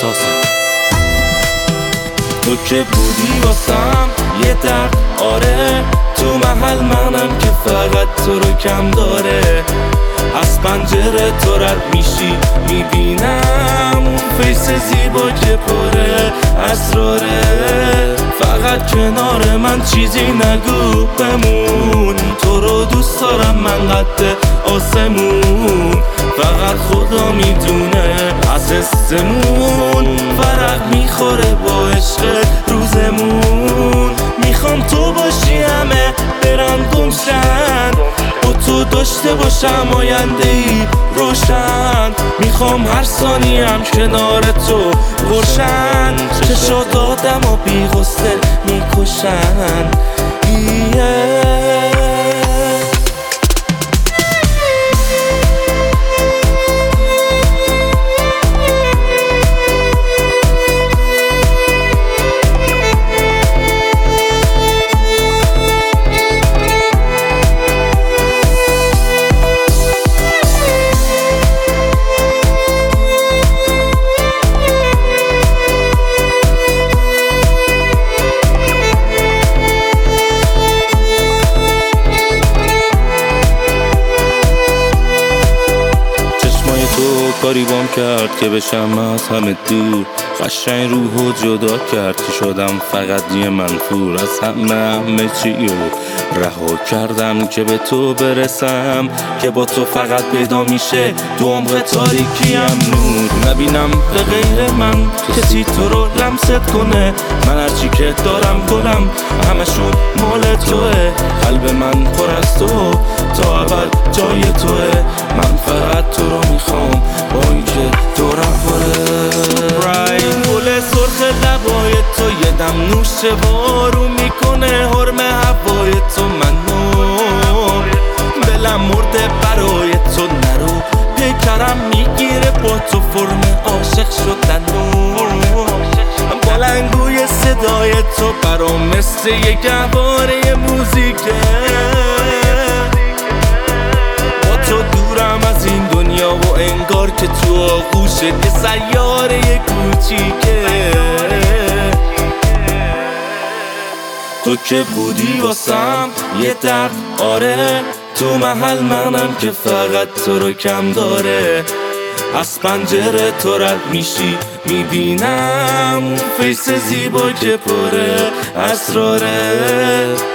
احساسم. تو که بودی واسم یه درد، آره تو محل منم که فقط تو رو کم داره. از پنجره تو رد میشی میبینم اون فیس زیبا که پره اسراره. فقط کنار من چیزی نگو بمون، تو رو دوست دارم من قد آسمون. فقط خدا میدونه از حسمون فرق میخوره با عشق روزمون. میخوام تو باشی همه برن گمشن، با تو داشته باشم آینده ای روشن. میخوام هر ثانیه هم کنار تو روشن، چشات آدم و بی غصه میکشن. کاری بام کرد که بشم از همه دور، قشنگ روحو جدا کرد که شدم فقط یه منفور. از همه چیو رها کردم که به تو برسم، که با تو فقط پیدا میشه تو عمق تاریکیم نور. نبینم به غیر من کسی تو رو لمست کنه، من هرچی که دارم گلم همشون مال توه. قلب من پر از تو تا ابد جای توه، من فقط تو رو میخوام با این که دورم پره. گل سرخ لبای تو یه دم نوشه بارو میکنه، حرم هوای تو منو دلم مرده برای تو. نرو پیکرم میگیره با تو فرم عاشق شدنو. بلنگوی صدای تو برام مثل یه گهواره موزیکه، با تو دورم از این دنیا و انگار که تو آغوشت یه سیاره کوچیکه. تو که بودی واسم یه درد، آره تو محل منم که فقط تو رو کم داره. از پنجره تو رد میشی میبینم اون فیس زیبا که پره اسراره.